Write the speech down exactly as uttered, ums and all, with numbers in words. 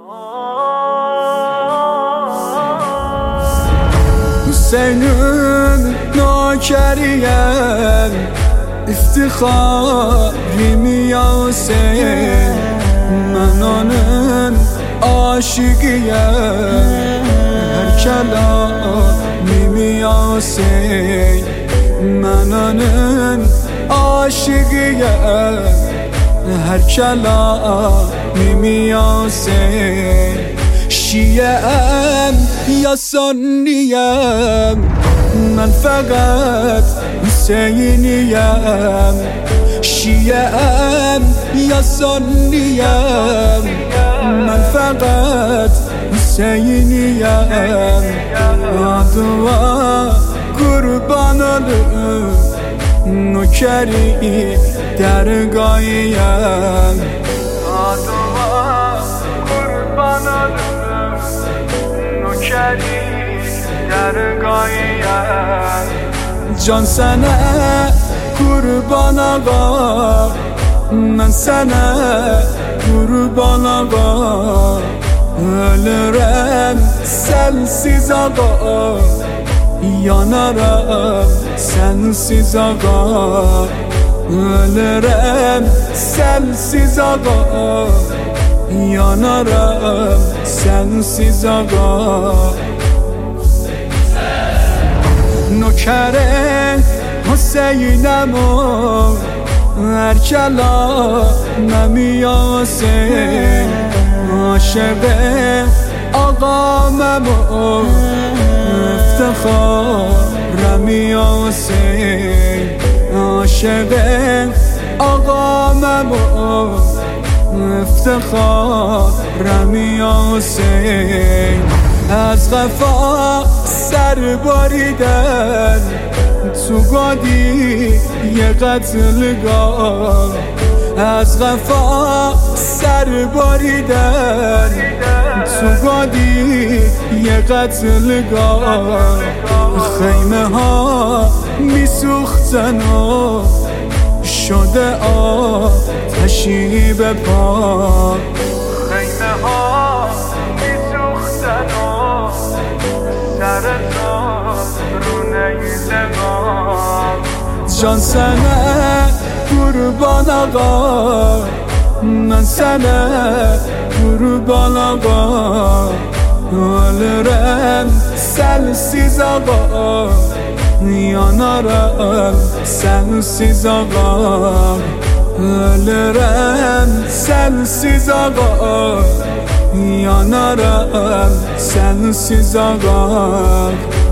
Hüseyin'in nökeriyem, iftiharım ya Hüseyin. Ben onun aşıkıyım, her kelamım ya Hüseyin. Ben onun aşıkıyım, her kelamım ya Hüseyin. Şiye'm ya Sunniyem, ben fakat Hüseyin'iyem. Şiye'm ya Sunniyem, ben fakat Hüseyin'iyem. Adıma kurban olup nökeri dergâhiyem. Adıma kurban olup nökeri dergâhiyem. Can sana kurban ağa, ben sana kurban ağa. Ölürüm sensiz ağa, yanarım sensiz ağa. Ölürüm sensiz ağa, yanarım sensiz ağa. Nökere Hüseyin'em o, her kelamım ya Hüseyin. Aşık ağamım o, iftiharım ya Hüseyin. Aşık ağamım o, iftiharım ya Hüseyin. از غفا سر باریدن تو گادی یه قتلگاه. از غفا سر باریدن تو گادی یه قتلگاه. خیمه ها میسوختن و شده آتشی به پا. خیمه ها میسوختن و Can sana kurban ağa, ben sana kurban ağa. Ölürüm sensiz ağa, yanarım sensiz ağa. Ölürüm sensiz ağa, yanarım sensiz ağa.